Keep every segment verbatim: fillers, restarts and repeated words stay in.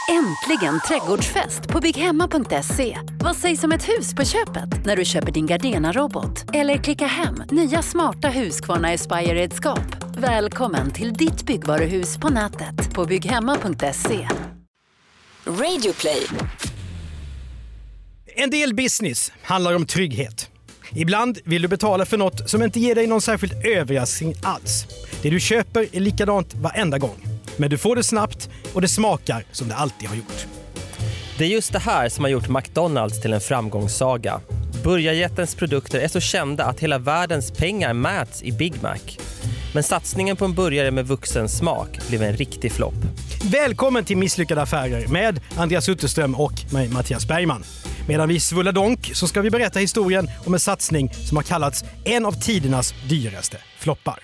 Äntligen trädgårdsfest på bygghemma punkt se. Vad sägs om ett hus på köpet när du köper din Gardena-robot? Eller klicka hem nya smarta Husqvarna Aspire-redskap. Välkommen till ditt byggvaruhus på nätet på bygghemma punkt se. Radio Play. En del business handlar om trygghet. Ibland vill du betala för något som inte ger dig någon särskild överraskning alls. Det du köper är likadant varenda gång. Men du får det snabbt och det smakar som det alltid har gjort. Det är just det här som har gjort McDonald's till en framgångssaga. Burgarjättens produkter är så kända att hela världens pengar mäts i Big Mac. Men satsningen på en burgare med vuxen smak blev en riktig flopp. Välkommen till Misslyckade affärer med Andreas Utterström och mig, Mattias Bergman. Medan vi svullar donk så ska vi berätta historien om en satsning som har kallats en av tidernas dyraste floppar.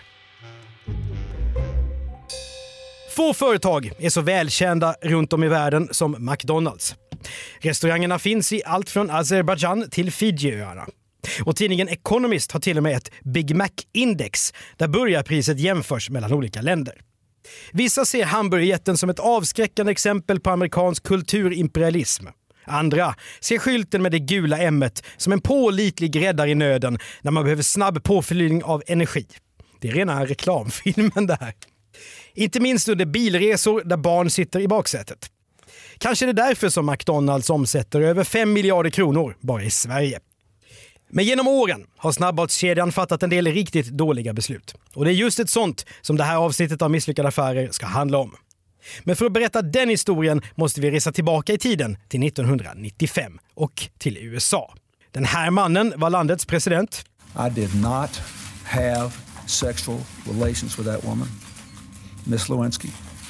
Få företag är så välkända runt om i världen som McDonald's. Restaurangerna finns i allt från Azerbaijan till Fidjiöarna. Och tidningen Economist har till och med ett Big Mac-index där burgarpriset jämförs mellan olika länder. Vissa ser hamburgerjätten som ett avskräckande exempel på amerikansk kulturimperialism. Andra ser skylten med det gula ämmet som en pålitlig räddare i nöden när man behöver snabb påfyllning av energi. Det är rena reklamfilmen det här. Inte minst under bilresor där barn sitter i baksätet. Kanske är det därför som McDonald's omsätter över fem miljarder kronor bara i Sverige. Men genom åren har snabbmatskedjan fattat en del riktigt dåliga beslut. Och det är just ett sånt som det här avsnittet av Misslyckade affärer ska handla om. Men för att berätta den historien måste vi resa tillbaka i tiden till nittonhundranittiofem och till U S A. Den här mannen var landets president. I did not have sexual relations with that woman, Miss Lewinsky.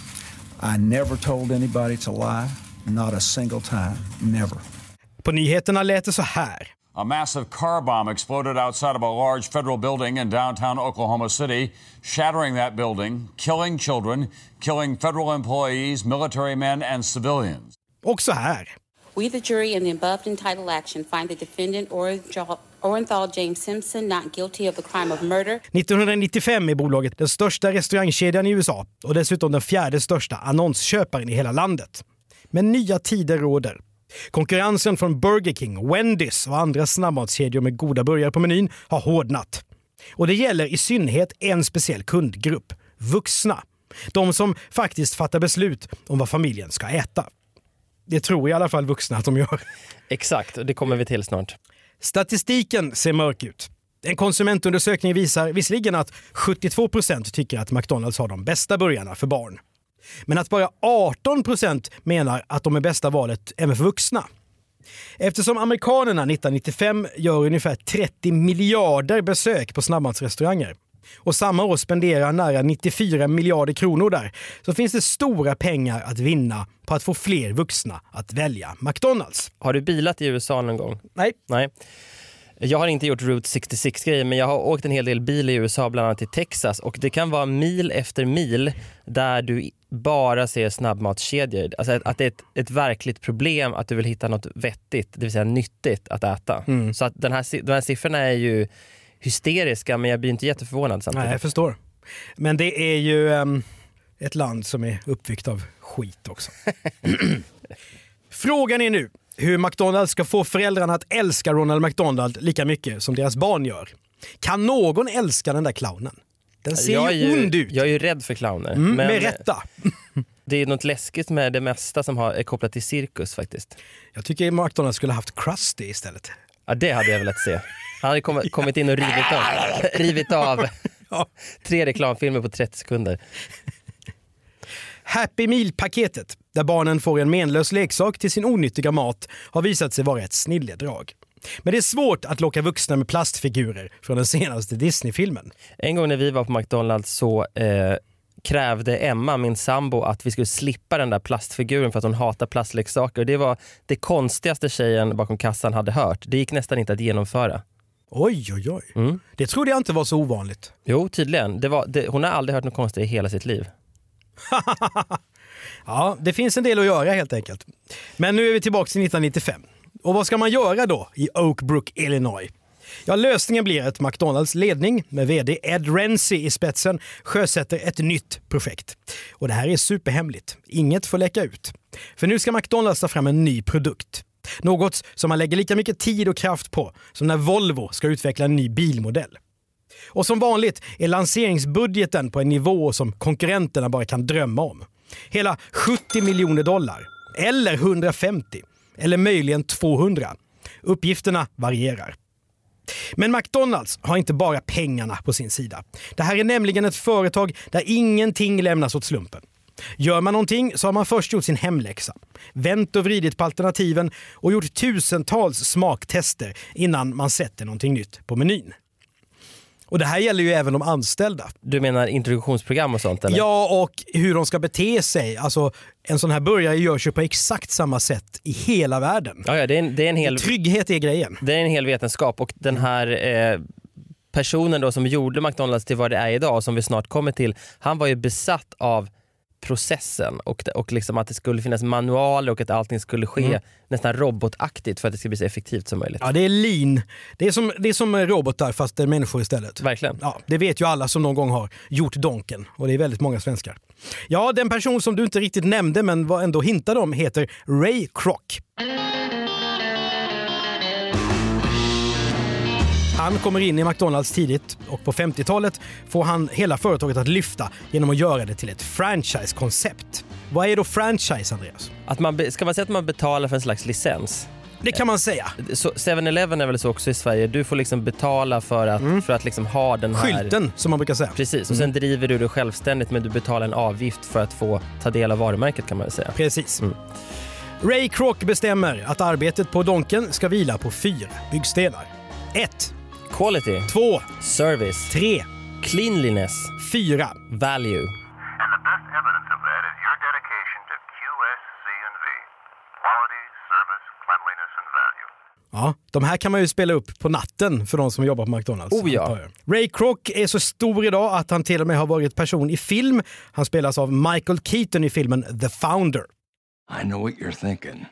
I never told anybody to lie, not a single time, never. På nyheterna lät det så här. A massive car bomb exploded outside of a large federal building in downtown Oklahoma City, shattering that building, killing children, killing federal employees, military men and civilians. Och så här. We, the jury, in the above entitled action, find the defendant Orenthal James Simpson not guilty of the crime of murder. nittonhundranittiofem är bolaget den största restaurangkedjan i U S A och dessutom den fjärde största annonsköparen i hela landet. Men nya tider råder. Konkurrensen från Burger King, Wendy's och andra snabbmatskedjor med goda burgare på menyn har hårdnat. Och det gäller i synnerhet en speciell kundgrupp, vuxna. De som faktiskt fattar beslut om vad familjen ska äta. Det tror i alla fall vuxna att de gör. Exakt, och det kommer vi till snart. Statistiken ser mörk ut. En konsumentundersökning visar visserligen att sjuttiotvå procent tycker att McDonald's har de bästa burgarna för barn. Men att bara arton procent menar att de är bästa valet även för vuxna. Eftersom amerikanerna nittonhundranittiofem gör ungefär trettio miljarder besök på snabbmatsrestauranger och samma år spenderar nära nittiofyra miljarder kronor där, så finns det stora pengar att vinna på att få fler vuxna att välja McDonald's. Har du bilat i U S A någon gång? Nej. Nej. Jag har inte gjort Route sextiosex-grejer, men jag har åkt en hel del bil i U S A, bland annat i Texas. Och det kan vara mil efter mil där du bara ser snabbmatskedjor. Alltså att det är ett, ett verkligt problem att du vill hitta något vettigt, det vill säga nyttigt att äta. Mm. Så att den här, de här siffrorna är ju hysteriska, men jag blir inte jätteförvånad samtidigt. Nej, jag förstår. Men det är ju um, ett land som är uppbyggt av skit också. Frågan är nu hur McDonald's ska få föräldrarna att älska Ronald McDonald lika mycket som deras barn gör. Kan någon älska den där clownen? Den ser jag ju, ju ond ut. Jag är ju rädd för clowner. Mm, men med rätta. Det är något läskigt med det mesta som har, är kopplat till cirkus faktiskt. Jag tycker McDonald's skulle ha haft Krusty istället. Ja, det hade jag velat se. Han hade kommit, kommit in och rivit av, rivit av ja. tre reklamfilmer på trettio sekunder. Happy Meal-paketet, där barnen får en menlös leksak till sin onyttiga mat, har visat sig vara ett snilledrag. Men det är svårt att locka vuxna med plastfigurer från den senaste Disney-filmen. En gång när vi var på McDonald's så eh, krävde Emma, min sambo, att vi skulle slippa den där plastfiguren för att hon hatar plastleksaker. Det var det konstigaste tjejen bakom kassan hade hört. Det gick nästan inte att genomföra. Oj, oj, oj. Mm. Det trodde jag inte var så ovanligt. Jo, tydligen. Det var, det, hon har aldrig hört något konstigt i hela sitt liv. Ja, det finns en del att göra helt enkelt. Men nu är vi tillbaka till nittonhundranittiofem. Och vad ska man göra då i Oak Brook, Illinois? Ja, lösningen blir att McDonalds ledning med vd Ed Rensi i spetsen sjösätter ett nytt projekt. Och det här är superhemligt. Inget får läcka ut. För nu ska McDonalds ta fram en ny produkt. Något som man lägger lika mycket tid och kraft på som när Volvo ska utveckla en ny bilmodell. Och som vanligt är lanseringsbudgeten på en nivå som konkurrenterna bara kan drömma om. Hela sjuttio miljoner dollar. Eller hundrafemtio. Eller möjligen tvåhundra. Uppgifterna varierar. Men McDonalds har inte bara pengarna på sin sida. Det här är nämligen ett företag där ingenting lämnas åt slumpen. Gör man någonting så har man först gjort sin hemläxa. Vänt och vridit på alternativen och gjort tusentals smaktester innan man sätter någonting nytt på menyn. Och det här gäller ju även de anställda. Du menar introduktionsprogram och sånt, eller? Ja, och hur de ska bete sig. Alltså, en sån här burgare görs ju på exakt samma sätt i hela världen. Ja, ja, det är en, det är en hel... Trygghet är grejen. Det är en hel vetenskap, och den här eh, personen då som gjorde McDonalds till vad det är idag, som vi snart kommer till, han var ju besatt av processen och, och liksom att det skulle finnas manualer och att allting skulle ske mm. nästan robotaktigt för att det ska bli så effektivt som möjligt. Ja, det är lean. Det är som, det är som robotar fast det är människor istället. Verkligen. Ja, det vet ju alla som någon gång har gjort donken, och det är väldigt många svenskar. Ja, den person som du inte riktigt nämnde men var ändå hintade om heter Ray Kroc. Han kommer in i McDonalds tidigt och på femtiotalet får han hela företaget att lyfta genom att göra det till ett franchise-koncept. Vad är då franchise, Andreas? Att man be- ska man säga att man betalar för en slags licens? Det kan man säga. Så seven eleven är väl så också i Sverige. Du får liksom betala för att, mm. för att liksom ha den här... skylten, som man brukar säga. Precis, och sen mm. driver du det självständigt, men du betalar en avgift för att få ta del av varumärket, kan man väl säga. Precis. Mm. Ray Kroc bestämmer att arbetet på donken ska vila på fyra byggstenar. ett. Quality. två. Service. tre. Cleanliness. fyra. Value. And the best evidence of that is your dedication to Q S C and V. Quality, service, cleanliness and value. Ja, de här kan man ju spela upp på natten för de som jobbar på McDonalds. Oh ja. Ray Kroc är så stor idag att han till och med har varit person i film. Han spelas av Michael Keaton i filmen The Founder. I know what you're thinking.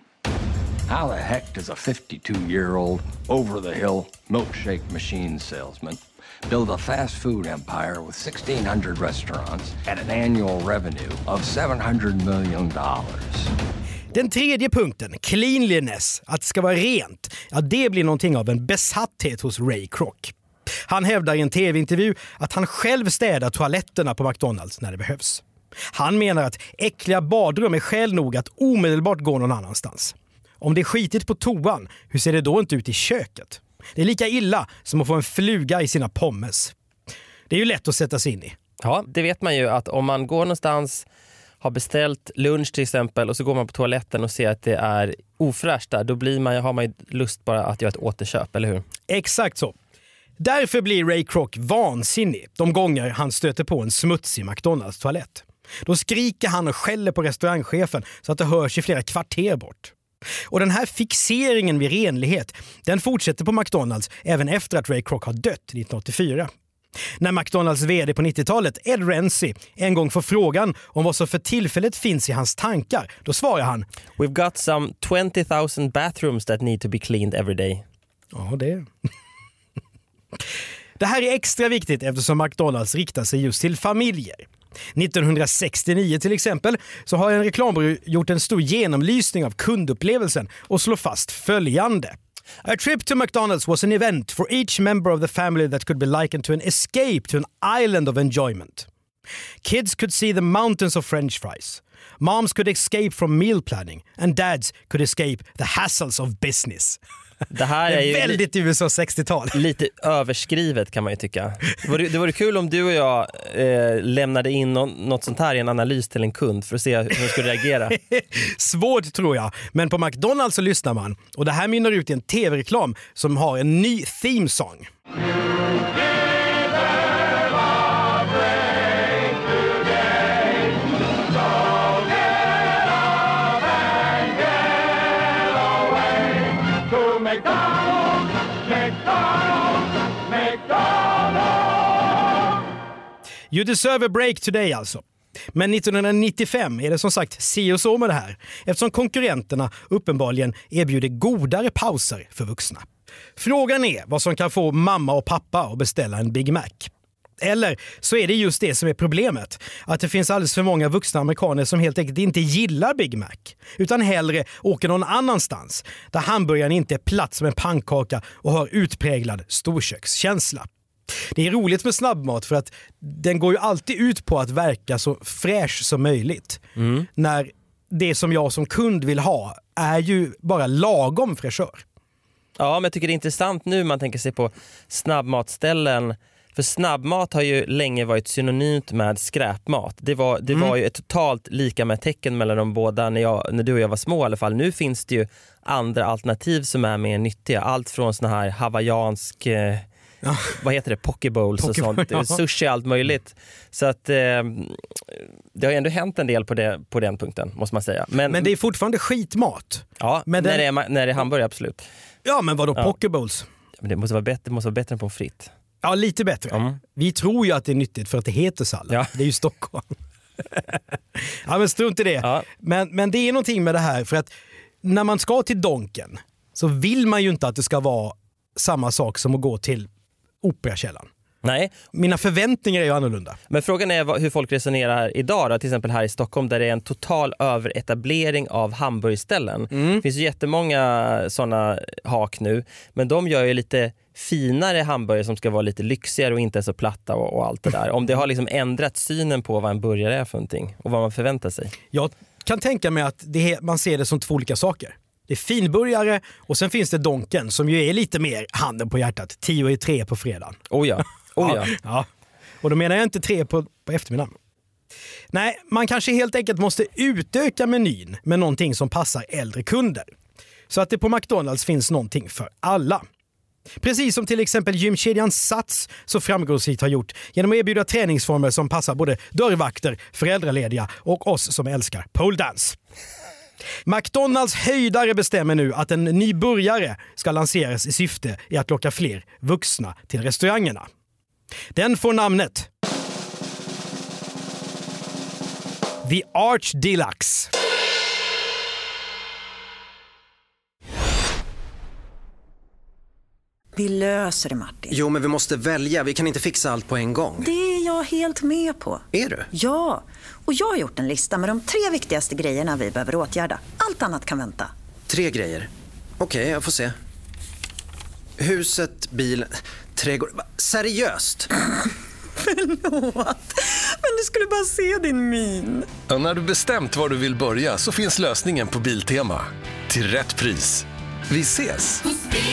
How the heck does a fifty-two-year-old, over-the-hill milkshake machine salesman build a fast food empire with sixteen hundred restaurants at an annual revenue of seven hundred million dollars? Den tredje punkten, cleanliness, att det ska vara rent, ja, det blir någonting av en besatthet hos Ray Kroc. Han hävdar i en tv-intervju att han själv städar toaletterna på McDonalds när det behövs. Han menar att äckliga badrum är skäl nog att omedelbart gå någon annanstans. Om det är skitigt på toan, hur ser det då inte ut i köket? Det är lika illa som att få en fluga i sina pommes. Det är ju lätt att sätta sig in i. Ja, det vet man ju, att om man går någonstans, har beställt lunch till exempel, och så går man på toaletten och ser att det är ofräscht där, då blir man, har man ju lust bara att göra ett återköp, eller hur? Exakt så. Därför blir Ray Kroc vansinnig de gånger han stöter på en smutsig McDonalds-toalett. Då skriker han och skäller på restaurangchefen så att det hörs i flera kvarter bort. Och den här fixeringen vid renlighet, den fortsätter på McDonalds även efter att Ray Kroc har dött nittonhundraåttiofyra. När McDonalds vd på nittiotalet, Ed Rensi, en gång får frågan om vad som för tillfället finns i hans tankar, då svarar han: We've got some twenty thousand bathrooms that need to be cleaned every day. Ja, det Det här är extra viktigt eftersom McDonalds riktar sig just till familjer. nittonhundrasextionio till exempel så har en reklambyrå gjort en stor genomlysning av kundupplevelsen och slår fast följande. A trip to McDonald's was an event for each member of the family that could be likened to an escape to an island of enjoyment. Kids could see the mountains of French fries. Moms could escape from meal planning and dads could escape the hassles of business. Det här är, är ju väldigt U S A sextiotal. Lite överskrivet, kan man ju tycka. Det vore, det vore kul om du och jag eh, lämnade in no- något sånt här i en analys till en kund för att se hur de skulle reagera. Svårt, tror jag. Men på McDonalds så lyssnar man. Och det här mynnar ut i en tv-reklam som har en ny theme song. McDonald's, McDonald's, McDonald's. You deserve a break today alltså. Men nittonhundranittiofem är det som sagt si och så med det här, eftersom konkurrenterna uppenbarligen erbjuder godare pauser för vuxna. Frågan är vad som kan få mamma och pappa att beställa en Big Mac. Eller så är det just det som är problemet, att det finns alldeles för många vuxna amerikaner som helt enkelt inte gillar Big Mac, utan hellre åker någon annanstans där hamburgaren inte är platt som en pannkaka och har utpräglad storkökskänsla. Det är roligt med snabbmat för att den går ju alltid ut på att verka så fräsch som möjligt. Mm. När det som jag som kund vill ha är ju bara lagom fräschör. Ja, men jag tycker det är intressant nu man tänker sig på snabbmatställen. För snabbmat har ju länge varit synonymt med skräpmat. Det var, det mm. var ju ett totalt lika med tecken mellan de båda när, jag, när du och jag var små i alla fall. Nu finns det ju andra alternativ som är mer nyttiga. Allt från såna här hawaiiansk... Eh, Ja. Vad heter det? Pokebowls och sånt. Ja. Sushi allt möjligt. Så att eh, det har ändå hänt en del på, det, på den punkten, måste man säga. Men, men det är fortfarande skitmat. Ja, men när, den... det är, när det är hamburgare, absolut. Ja, men vadå ja. Pokebowls? Men det måste vara bättre, det måste vara bättre än pommes frites. Ja, lite bättre. Mm. Vi tror ju att det är nyttigt för att det heter sallad. Ja. Det är ju Stockholm. Ja, men strunt i det. Ja. Men, men det är någonting med det här, för att när man ska till Donken så vill man ju inte att det ska vara samma sak som att gå till Operakällan. Nej. Mina förväntningar är ju annorlunda. Men frågan är hur folk resonerar idag då, till exempel här i Stockholm där det är en total överetablering av hamburgerställen. Mm. Det finns ju jättemånga sådana hak nu, men de gör ju lite finare hamburgare som ska vara lite lyxigare och inte så platta och, och allt det där. Om det har liksom ändrat synen på vad en burgare är för någonting och vad man förväntar sig. Jag kan tänka mig att det, man ser det som två olika saker. Det är finburgare och sen finns det Donken som ju är lite mer handen på hjärtat. Tio i tre på fredagen. Oh ja. Oh ja. Ja, ja. Och då menar jag inte tre på, på eftermiddagen. Nej, man kanske helt enkelt måste utöka menyn med någonting som passar äldre kunder. Så att det på McDonalds finns någonting för alla. Precis som till exempel gymkedjan Sats så framgångsrikt har gjort genom att erbjuda träningsformer som passar både dörrvakter, föräldralediga och oss som älskar pole dance. McDonalds höjdare bestämmer nu att en ny burgare ska lanseras i syfte i att locka fler vuxna till restaurangerna. Den får namnet The Arch Deluxe. Vi löser det, Martin. Jo, men vi måste välja. Vi kan inte fixa allt på en gång. Det är jag helt med på. Är du? Ja, och jag har gjort en lista med de tre viktigaste grejerna vi behöver åtgärda. Allt annat kan vänta. Tre grejer? Okej, okay, jag får se. Huset, bilen, trädgård... Seriöst? Förlåt, men du skulle bara se din min. Och när du bestämt var du vill börja så finns lösningen på Biltema. Till rätt pris. Vi ses!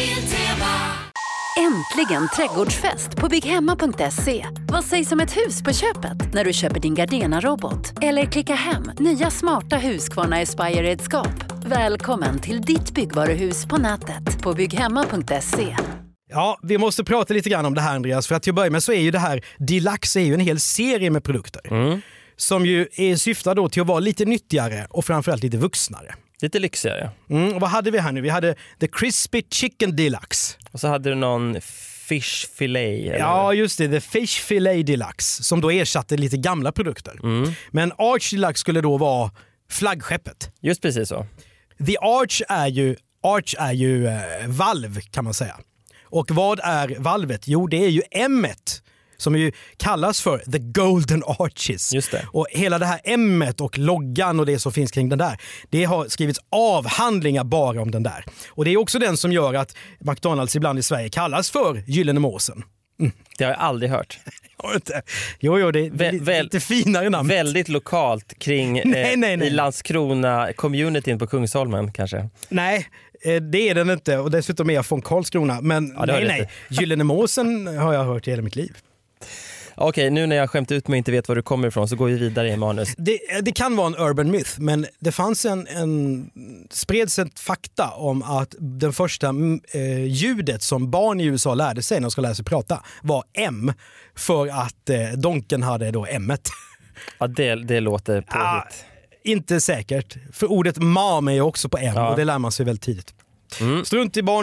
Äntligen trädgårdsfest på bygghemma punkt se. Vad sägs om ett hus på köpet när du köper din Gardena-robot? Eller klicka hem nya smarta Husqvarna Aspire-redskap. Välkommen till ditt byggvaruhus på nätet på bygghemma punkt se. Ja, vi måste prata lite grann om det här, Andreas, för att till att börja med så är ju det här Deluxe är ju en hel serie med produkter mm. som ju är syftade då till att vara lite nyttigare och framförallt lite vuxnare. Lite lyxigare. Mm, och vad hade vi här nu? Vi hade The Crispy Chicken Deluxe. Och så hade du någon Fish Fillet. Eller? Ja, just det. The Fish Fillet Deluxe. Som då ersatte lite gamla produkter. Mm. Men Arch Deluxe skulle då vara flaggskeppet. Just precis så. The Arch är ju, Arch är ju eh, valv kan man säga. Och vad är valvet? Jo, det är ju M-et. Som ju kallas för The Golden Arches. Just det. Och hela det här M-et och loggan och det som finns kring den där, det har skrivits avhandlingar bara om den där. Och det är också den som gör att McDonalds ibland i Sverige kallas för Gyllene Måsen. Mm. Det har jag aldrig hört. Jo, jo, det är Vä- lite väl, finare namn. Väldigt lokalt kring nej, eh, nej, nej. i Landskrona-communityn på Kungsholmen kanske. Nej, det är den inte. Och dessutom är jag från Karlskrona. Men ja, nej, nej. Gyllene Måsen har jag hört i hela mitt liv. Okej, nu när jag skämt ut mig och inte vet var du kommer ifrån så går vi vidare i manus. Det, det kan vara en urban myth, men det fanns en, en spreds ett fakta om att den första eh, ljudet som barn i U S A lärde sig när de ska lära sig prata var M, för att eh, donken hade då M-et. Ja, det, det låter påhitt. Ah, inte säkert, för ordet mam är ju också på M ja. Och det lär man sig väldigt tidigt. Mm. Strunt i barn nu.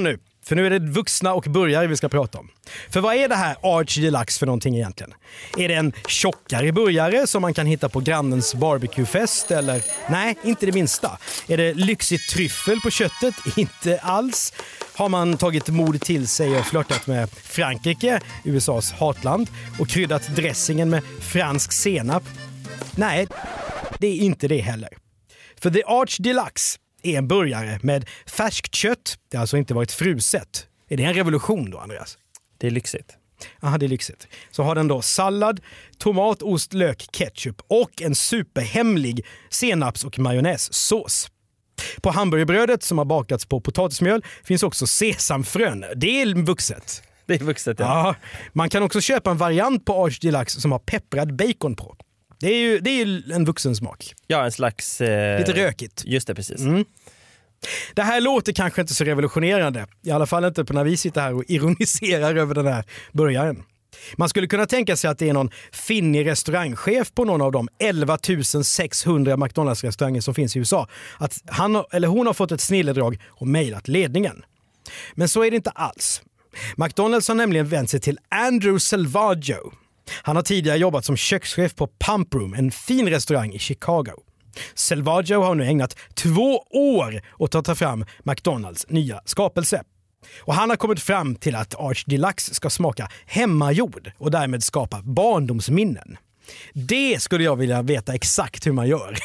För nu är det vuxna och burgare vi ska prata om. För vad är det här Arch Deluxe för någonting egentligen? Är det en tjockare burgare som man kan hitta på grannens barbecuefest? Eller? Nej, inte det minsta. Är det lyxigt tryffel på köttet? Inte alls. Har man tagit mod till sig och flörtat med Frankrike, U S A:s hatland, och kryddat dressingen med fransk senap? Nej, det är inte det heller. För The Arch Deluxe är en burgare med färskt kött. Det har alltså inte varit fruset. Är det en revolution då, Andreas? Det är lyxigt. Aha, det är lyxigt. Så har den då sallad, tomat, ost, lök, ketchup och en superhemlig senaps- och majonnässås. På hamburgerbrödet som har bakats på potatismjöl finns också sesamfrön. Det är vuxet. Det är vuxet, ja. Ja. Man kan också köpa en variant på Arch Deluxe som har pepprad bacon på. Det är ju, det är ju en vuxen smak. Ja, en slags... Eh... Lite rökigt. Just det, precis. Mm. Det här låter kanske inte så revolutionerande. I alla fall inte på när vi sitter här och ironiserar över den här burgaren. Man skulle kunna tänka sig att det är någon finnig restaurangchef på någon av de elva tusen sexhundra McDonalds-restauranger som finns i U S A. Att han eller hon har fått ett snilledrag och mejlat ledningen. Men så är det inte alls. McDonalds har nämligen vänt sig till Andrew Selvaggio. Han har tidigare jobbat som kökschef på Pump Room, en fin restaurang i Chicago. Selvaggio har nu ägnat två år åt att ta fram McDonalds nya skapelse. Och han har kommit fram till att Arch Deluxe ska smaka hemmagjord och därmed skapa barndomsminnen. Det skulle jag vilja veta exakt hur man gör.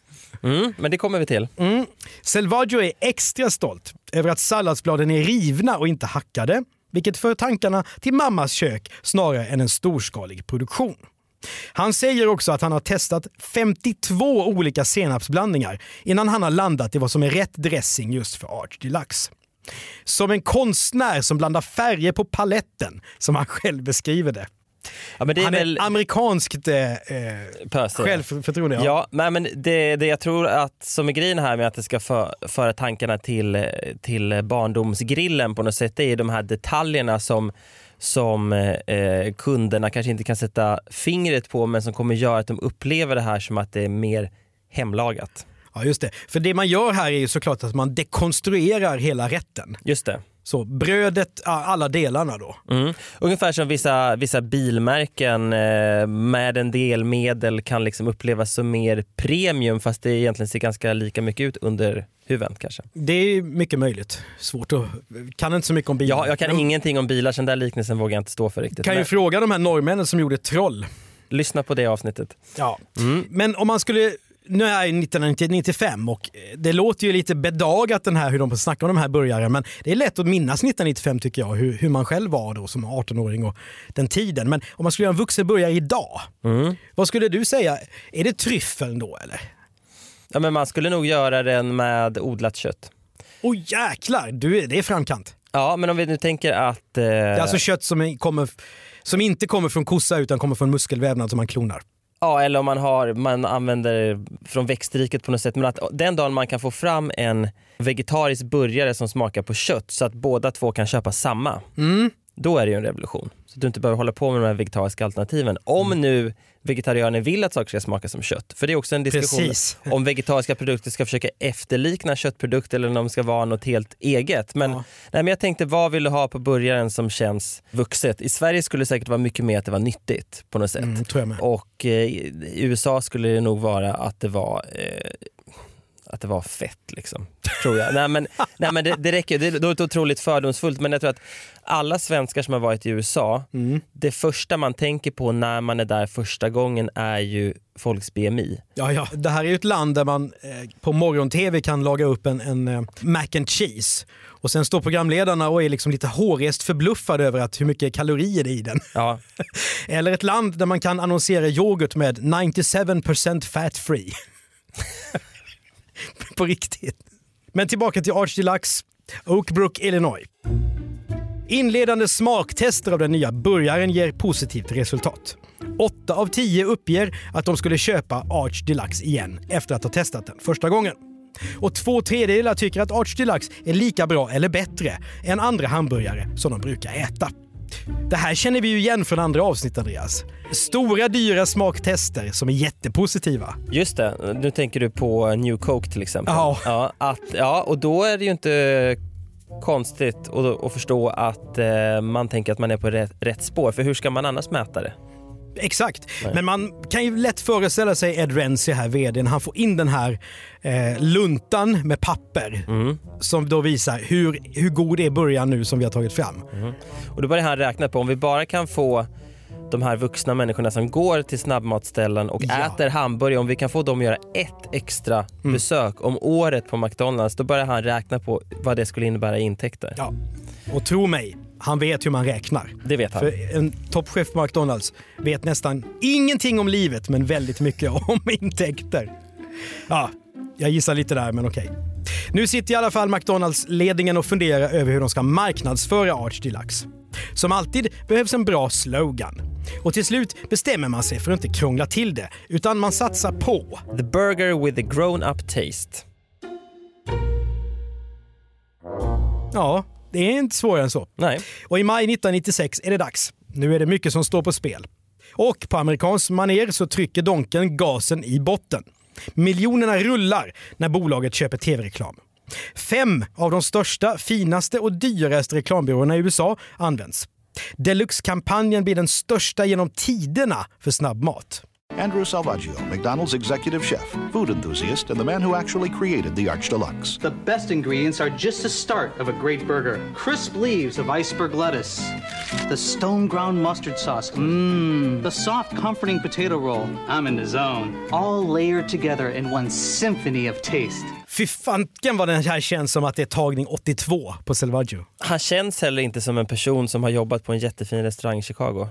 Mm, men det kommer vi till. Mm. Selvaggio är extra stolt över att salladsbladen är rivna och inte hackade, vilket för tankarna till mammas kök snarare än en storskalig produktion. Han säger också att han har testat femtiotvå olika senapsblandningar innan han har landat i vad som är rätt dressing just för Arch Deluxe. Som en konstnär som blandar färger på paletten, som han själv beskriver det. Ja, men det är han är väl... amerikanskt eh, självförtroende. Ja, ja men, men det, det jag tror att som är grejen här med att det ska för, föra tankarna till, till barndomsgrillen på något sätt, det är de här detaljerna som som eh, kunderna kanske inte kan sätta fingret på, men som kommer göra att de upplever det här som att det är mer hemlagat. Ja, just det. För det man gör här är ju såklart att man dekonstruerar hela rätten. Just det. Så brödet, alla delarna då. Mm. Ungefär som vissa, vissa bilmärken eh, med en del medel kan liksom upplevas som mer premium, fast det egentligen ser ganska lika mycket ut under huven kanske. Det är mycket möjligt. Svårt att... Kan inte så mycket om bilar. Ja, jag kan mm. ingenting om bilar, så den där liknelsen vågar jag inte stå för riktigt. Kan ju Men... fråga de här norrmännen som gjorde Troll. Lyssna på det avsnittet. Ja, mm. Men om man skulle... Nu är det nittonhundranittiofem och det låter ju lite bedagat den här hur de snackar om de här burgare, men det är lätt att minnas nittonhundranittiofem tycker jag, hur, hur man själv var då som artonåring och den tiden. Men om man skulle göra en vuxen burgare idag, mm. vad skulle du säga? Är det tryffeln då eller? Ja, men man skulle nog göra den med odlat kött. Åh oh, jäklar, du, det är framkant. Ja, men om vi nu tänker att... Eh... Det är alltså kött som, kommer, som inte kommer från kossa utan kommer från muskelvävnad som man klonar. Ja, eller om man, har, man använder från växtriket på något sätt. Men att den dagen man kan få fram en vegetarisk burgare som smakar på kött så att båda två kan köpa samma, mm. då är det ju en revolution. Så att du inte behöver hålla på med de här vegetariska alternativen. Om mm. nu vegetarianer vill att saker ska smaka som kött. För det är också en diskussion Precis. om vegetariska produkter ska försöka efterlikna köttprodukter eller om de ska vara något helt eget. Men, ja. nej, men jag tänkte, vad vill du ha på burgaren som känns vuxet? I Sverige skulle det säkert vara mycket mer att det var nyttigt på något sätt. Mm, tror jag med. Och eh, i U S A skulle det nog vara att det var... Eh, att det var fett liksom, tror jag. Nej men, nej, men det, det räcker, det, det är otroligt fördomsfullt, men jag tror att alla svenskar som har varit i U S A, mm. det första man tänker på när man är där första gången är ju folks B M I. Ja, ja. Det här är ju ett land där man eh, på morgon-tv kan laga upp en, en eh, mac and cheese och sen står programledarna och är liksom lite hårest förbluffade över att hur mycket kalorier det är i den. Ja. Eller ett land där man kan annonsera yoghurt med nittiosju procent fat free. På riktigt. Men tillbaka till Arch Deluxe, Oak Brook, Illinois. Inledande smaktester av den nya burgaren ger positivt resultat. Åtta av tio uppger att de skulle köpa Arch Deluxe igen efter att ha testat den första gången. Och två tredjedelar tycker att Arch Deluxe är lika bra eller bättre än andra hamburgare som de brukar äta. Det här känner vi ju igen från andra avsnitt, Andreas. Stora, dyra smaktester som är jättepositiva. Just det, nu tänker du på New Coke till exempel. Ja. Ja, att, ja, och då är det ju inte konstigt att, att förstå att eh, man tänker att man är på rätt, rätt spår. För hur ska man annars mäta det? Exakt, Nej. Men man kan ju lätt föreställa sig Ed Rensi här, vdn. Han får in den här eh, luntan med papper mm. som då visar hur, hur god är början nu som vi har tagit fram. Mm. Och då börjar han räkna på om vi bara kan få de här vuxna människorna som går till snabbmatställen och ja. äter hamburgare, om vi kan få dem att göra ett extra mm. besök om året på McDonalds, då börjar han räkna på vad det skulle innebära i intäkter. Ja, och tro mig, han vet hur man räknar. Det vet han. För en toppchef på McDonalds vet nästan ingenting om livet, men väldigt mycket om intäkter. Ja, jag gissar lite där, men okej. Nu sitter i alla fall McDonalds-ledningen och funderar över hur de ska marknadsföra Arch Deluxe. Som alltid behövs en bra slogan. Och till slut bestämmer man sig för att inte krångla till det, utan man satsar på The burger with a grown-up taste. Ja, det är inte svårare än så. Nej. Och i maj nittonhundranittiosex är det dags. Nu är det mycket som står på spel. Och på amerikansk manér så trycker Donken gasen i botten. Miljonerna rullar när bolaget köper tv-reklam. Fem av de största, finaste och dyraste reklambyråerna i U S A används. Deluxe-kampanjen blir den största genom tiderna för snabbmat. Andrew Salvaggio, McDonald's executive chef, food enthusiast, and the man who actually created the Arch Deluxe. The best ingredients are just the start of a great burger. Crisp leaves of iceberg lettuce, the stone ground mustard sauce, mmm, the soft comforting potato roll. I'm in the zone. All layered together in one symphony of taste. Fy fanken vad den här känns som att det är tagning åttiotvå på Salvaggio. Han känns heller inte som en person som har jobbat på en jättefin restaurang i Chicago.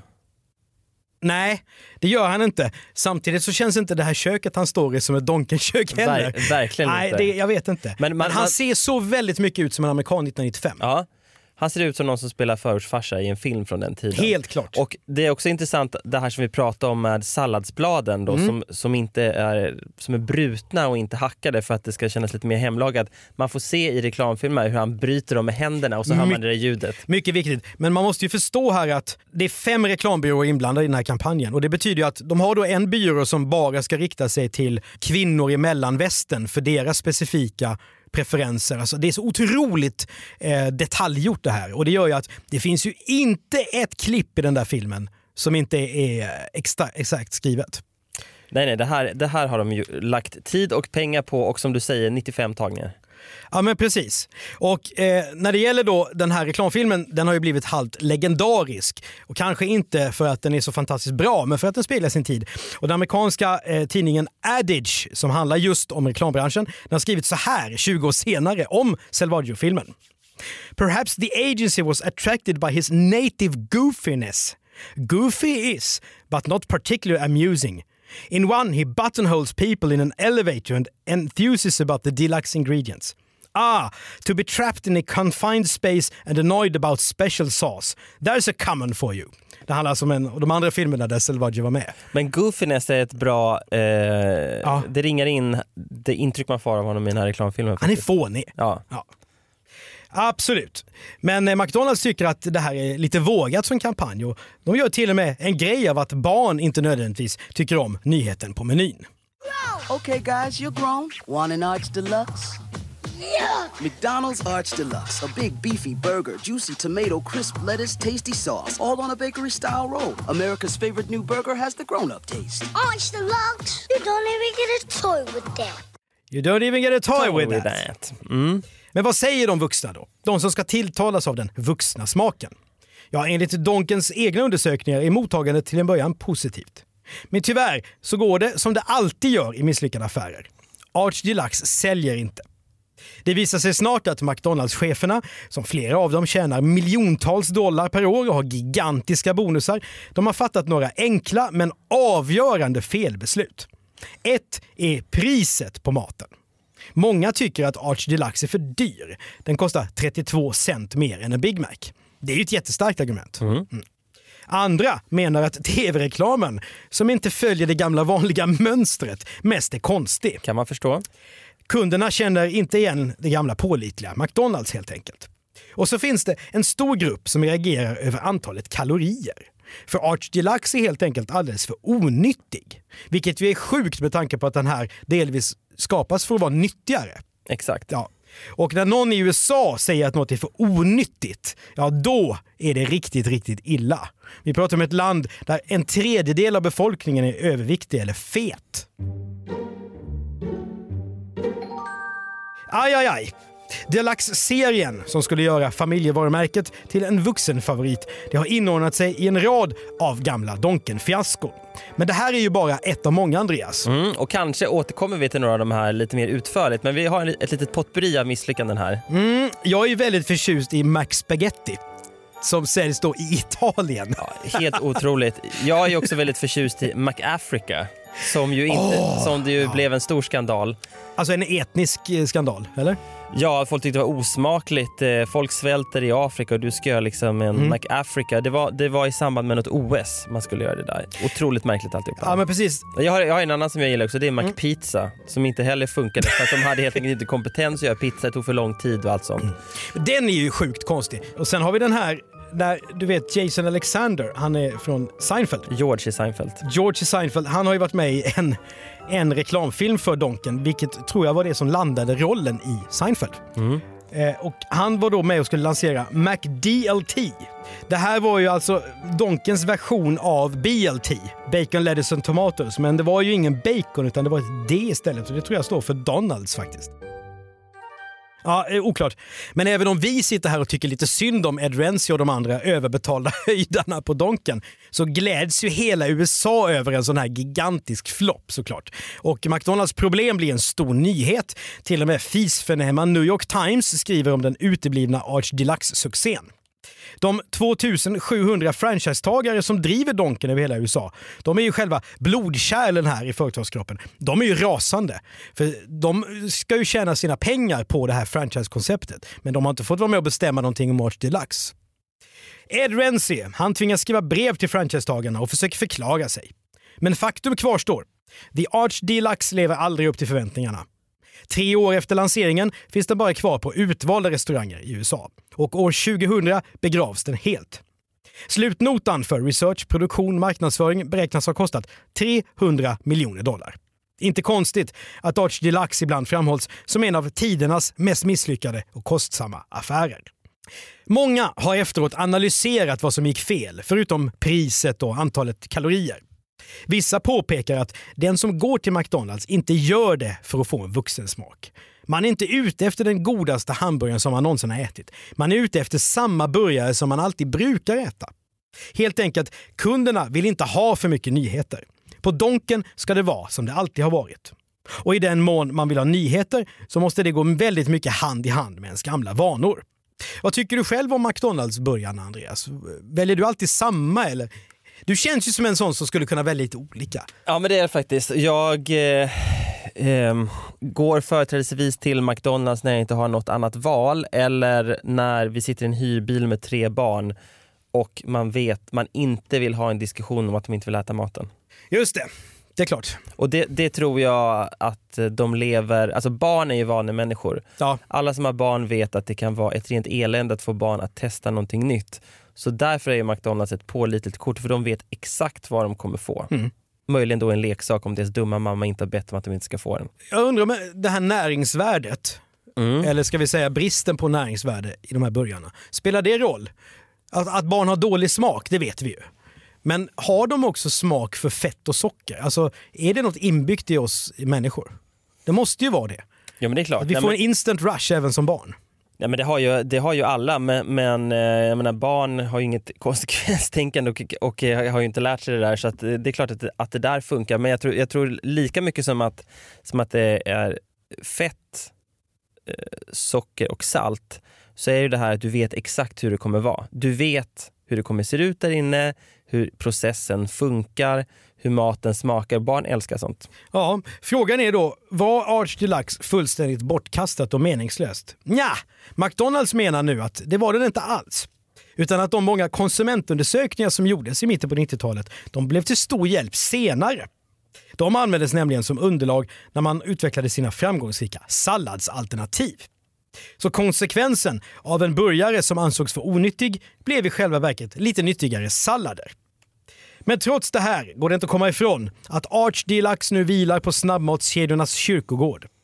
Nej, det gör han inte. Samtidigt så känns inte det här köket han står i som ett Donken-kök heller. Ver- verkligen Nej, inte. Det, jag vet inte. Men, Men man, han man... ser så väldigt mycket ut som en amerikan nittonhundranittiofem. Ja, han ser ut som någon som spelar förortsfarsa i en film från den tiden. Helt klart. Och det är också intressant det här som vi pratade om med salladsbladen då, mm. som, som, inte är, som är brutna och inte hackade för att det ska kännas lite mer hemlagat. Man får se i reklamfilmer hur han bryter dem med händerna och så hör My- man det där ljudet. Mycket viktigt. Men man måste ju förstå här att det är fem reklambyråer inblandade i den här kampanjen. Och det betyder ju att de har då en byrå som bara ska rikta sig till kvinnor i mellanvästern för deras specifika preferenser. Alltså det är så otroligt eh, detaljgjort det här. Och det gör ju att det finns ju inte ett klipp i den där filmen som inte är extra, exakt skrivet. Nej, nej, det här, det här har de ju lagt tid och pengar på och som du säger nittiofem tagningar. Ja, men precis. Och eh, när det gäller då den här reklamfilmen, den har ju blivit halvt legendarisk. Och kanske inte för att den är så fantastiskt bra, men för att den speglar sin tid. Och den amerikanska eh, tidningen Adage, som handlar just om reklambranschen, den har skrivit så här tjugo år senare om Salvaggio-filmen. Perhaps the agency was attracted by his native goofiness. Goofy is, but not particularly amusing. In one, he buttonholes people in an elevator and enthuses about the deluxe ingredients. Ah, to be trapped in a confined space and annoyed about special sauce. There's a common for you. Det handlar alltså om en, och de andra filmerna där Salvaggio var med. Men goofiness är ett bra... Eh, ja. Det ringar in det intryck man får av honom i den här reklamfilmen. Han är fånig. Ja. ja. Absolut. Men eh, McDonalds tycker att det här är lite vågat som kampanj. Och de gör till och med en grej av att barn inte nödvändigtvis tycker om nyheten på menyn. Okay guys, you're grown. Want an Arch Deluxe? Yeah! McDonald's Arch Deluxe. A big beefy burger, juicy tomato, crisp lettuce, tasty sauce. All on a bakery style roll. America's favorite new burger has the grown-up taste. Arch Deluxe? You don't even get a toy with that. You don't even get a toy, toy with, with that. that. Mm. Men vad säger de vuxna då? De som ska tilltalas av den vuxna smaken. Ja, enligt Donkens egna undersökningar är mottagandet till en början positivt. Men tyvärr så går det som det alltid gör i misslyckade affärer. Arch Deluxe säljer inte. Det visar sig snart att McDonalds-cheferna, som flera av dem tjänar miljontals dollar per år och har gigantiska bonusar, de har fattat några enkla men avgörande felbeslut. Ett är priset på maten. Många tycker att Arch Deluxe är för dyr. Den kostar trettiotvå cent mer än en Big Mac. Det är ju ett jättestarkt argument. Mm. Mm. Andra menar att tv-reklamen, som inte följer det gamla vanliga mönstret, mest är konstig. Kan man förstå. Kunderna känner inte igen det gamla pålitliga McDonalds helt enkelt. Och så finns det en stor grupp som reagerar över antalet kalorier. För Arch Deluxe är helt enkelt alldeles för onyttig. Vilket ju är sjukt med tanke på att den här delvis skapas för att vara nyttigare. Exakt. Ja. Och när någon i U S A säger att något är för onyttigt, ja då är det riktigt, riktigt illa. Vi pratar om ett land där en tredjedel av befolkningen är överviktig eller fet. Aj, aj, aj. Deluxe-serien som skulle göra familjevarumärket till en vuxenfavorit, det har inordnat sig i en rad av gamla Donken-fiaskon. Men det här är ju bara ett av många, Andreas. Mm, och kanske återkommer vi till några av de här lite mer utförligt, men vi har ett litet potpurri av misslyckanden här. Mm, jag är ju väldigt förtjust i Max Spaghetti som säljs då i Italien. Ja, helt otroligt. Jag är också väldigt förtjust i McAfrica. Som ju, inte, oh, som det ju ja. blev en stor skandal. Alltså en etnisk skandal, eller? Ja, folk tyckte det var osmakligt. Folk svälter i Afrika och du ska göra liksom en mm. McAfrica. Det var, det var i samband med något O S man skulle göra det där. Otroligt märkligt alltihop. Ja, men precis. Jag har, jag har en annan som jag gillar också, det är McPizza. Mm. Som inte heller funkade för att de hade helt enkelt inte kompetens att göra pizza. Det tog för lång tid och allt sånt. Mm. Den är ju sjukt konstig. Och sen har vi den här där, du vet, Jason Alexander, han är från Seinfeld. George i Seinfeld. George i Seinfeld, han har ju varit med i en, en reklamfilm för Donken, vilket tror jag var det som landade rollen i Seinfeld. Mm. Eh, och han var då med och skulle lansera McDLT. Det här var ju alltså Donkens version av B L T, Bacon, Lettuce and Tomatoes, men det var ju ingen bacon utan det var ett D istället, och det tror jag står för Donalds faktiskt. Ja, oklart. Men även om vi sitter här och tycker lite synd om Ed Renzi och de andra överbetalda höjdarna på Donken, så gläds ju hela U S A över en sån här gigantisk flopp såklart. Och McDonalds problem blir en stor nyhet. Till och med fisförnäma New York Times skriver om den uteblivna Arch Deluxe-succén. De tvåtusensjuhundra franchisetagare som driver Donken över hela U S A, de är ju själva blodkärlen här i företagskroppen. De är ju rasande. För de ska ju tjäna sina pengar på det här franchise-konceptet. Men de har inte fått vara med och bestämma någonting om Arch Deluxe. Ed Renzi, han tvingas skriva brev till franchisetagarna och försöker förklara sig. Men faktum kvarstår. The Arch Deluxe lever aldrig upp till förväntningarna. Tre år efter lanseringen finns den bara kvar på utvalda restauranger i U S A. Och år tjugohundra begravs den helt. Slutnotan för research, produktion, marknadsföring beräknas ha kostat trehundra miljoner dollar. Inte konstigt att Arch Deluxe ibland framhålls som en av tidernas mest misslyckade och kostsamma affärer. Många har efteråt analyserat vad som gick fel, förutom priset och antalet kalorier. Vissa påpekar att den som går till McDonalds inte gör det för att få en vuxensmak. Man är inte ute efter den godaste hamburgaren som man någonsin har ätit. Man är ute efter samma burgare som man alltid brukar äta. Helt enkelt, kunderna vill inte ha för mycket nyheter. På Donken ska det vara som det alltid har varit. Och i den mån man vill ha nyheter så måste det gå väldigt mycket hand i hand med ens gamla vanor. Vad tycker du själv om McDonalds-burgarna, Andreas? Väljer du alltid samma eller... Du känns ju som en sån som skulle kunna välja lite olika. Ja, men det är faktiskt. Jag eh, eh, går företrädesvis till McDonalds när jag inte har något annat val, eller när vi sitter i en hyrbil med tre barn och man vet man inte vill ha en diskussion om att de inte vill äta maten. Just det. Det är klart. Och det, det tror jag att de lever... Alltså barn är ju vanliga människor. Ja. Alla som har barn vet att det kan vara ett rent elände att få barn att testa någonting nytt. Så därför är ju McDonalds ett pålitligt kort, för de vet exakt vad de kommer få. Mm. Möjligen då en leksak om deras dumma mamma inte har bett om att de inte ska få den. Jag undrar om det här näringsvärdet, mm. eller ska vi säga bristen på näringsvärde i de här burgarna, spelar det roll? Att, att barn har dålig smak, det vet vi ju. Men har de också smak för fett och socker? Alltså, är det något inbyggt i oss människor? Det måste ju vara det. Ja, men det är klart. Att vi får Nej, men... en instant rush även som barn. Ja, men det har ju, det har ju alla, men, men jag menar, barn har ju inget konsekvenstänkande och, och har ju inte lärt sig det där, så att det är klart att, att det där funkar. Men jag tror, jag tror lika mycket som att, som att det är fett, socker och salt, så är ju det här att du vet exakt hur det kommer vara. Du vet hur det kommer se ut där inne, hur processen funkar, hur maten smakar. Barn älskar sånt. Ja, frågan är då, var Arch Deluxe fullständigt bortkastat och meningslöst? Nja, McDonalds menar nu att det var den inte alls. Utan att de många konsumentundersökningar som gjordes i mitten på nittiotalet, de blev till stor hjälp senare. De användes nämligen som underlag när man utvecklade sina framgångsrika salladsalternativ. Så konsekvensen av en burgare som ansågs för onyttig blev i själva verket lite nyttigare sallader. Men trots det här går det inte att komma ifrån att Arch Deluxe nu vilar på snabbmatskedjornas kyrkogård.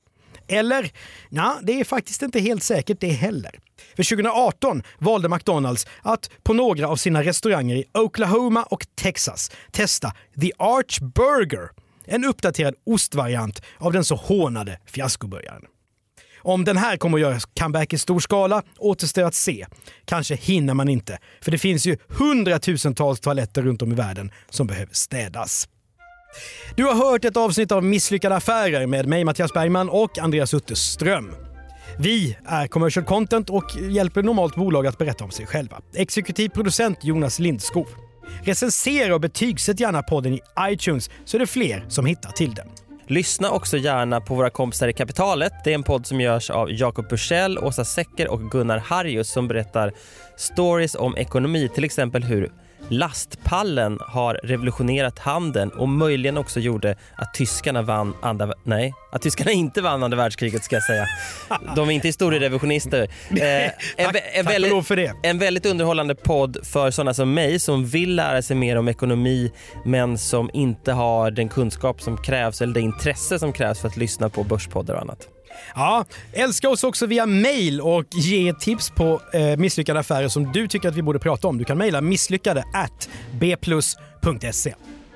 Eller, ja, det är faktiskt inte helt säkert det heller. För tjugo arton valde McDonald's att på några av sina restauranger i Oklahoma och Texas testa The Arch Burger, en uppdaterad ostvariant av den så hånade fiaskoburgaren. Om den här kommer att göra comeback i stor skala återstår att se. Kanske hinner man inte, för det finns ju hundratusentals toaletter runt om i världen som behöver städas. Du har hört ett avsnitt av Misslyckade affärer med mig, Mattias Bergman, och Andreas Utterström. Vi är Commercial Content och hjälper normalt bolag att berätta om sig själva. Exekutiv producent Jonas Lindskov. Recensera och betygsätt gärna podden i iTunes så är det fler som hittar till den. Lyssna också gärna på våra kompisar i Kapitalet. Det är en podd som görs av Jakob Bursell, Åsa Secker och Gunnar Harrius som berättar stories om ekonomi. Till exempel hur lastpallen har revolutionerat handeln och möjligen också gjorde att tyskarna vann andra... Nej, att tyskarna inte vann andra världskriget ska jag säga. De är inte historierevisionister. Eh, en, tack, en, tack väldigt, för det. En väldigt underhållande podd för sådana som mig som vill lära sig mer om ekonomi men som inte har den kunskap som krävs eller det intresse som krävs för att lyssna på börspoddar och annat. Ja, älska oss också via mail och ge tips på eh, misslyckade affärer som du tycker att vi borde prata om. Du kan mejla misslyckade at b plus punkt se.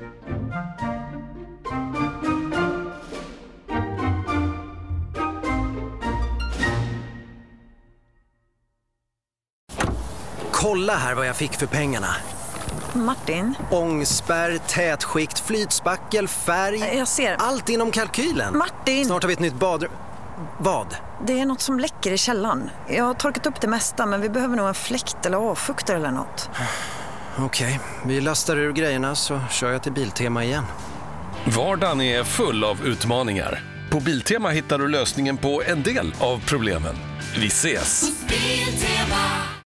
Kolla här vad jag fick för pengarna. Martin? Ångspärr, tätskikt, flytspackel, färg. Jag ser. Allt inom kalkylen. Martin! Snart har vi ett nytt badrum. Vad? Det är något som läcker i källaren. Jag har torkat upp det mesta, men vi behöver nog en fläkt eller avfuktare eller något. Okej, okay. Vi lastar ur grejerna så kör jag till Biltema igen. Vardagen är full av utmaningar. På Biltema hittar du lösningen på en del av problemen. Vi ses! Biltema.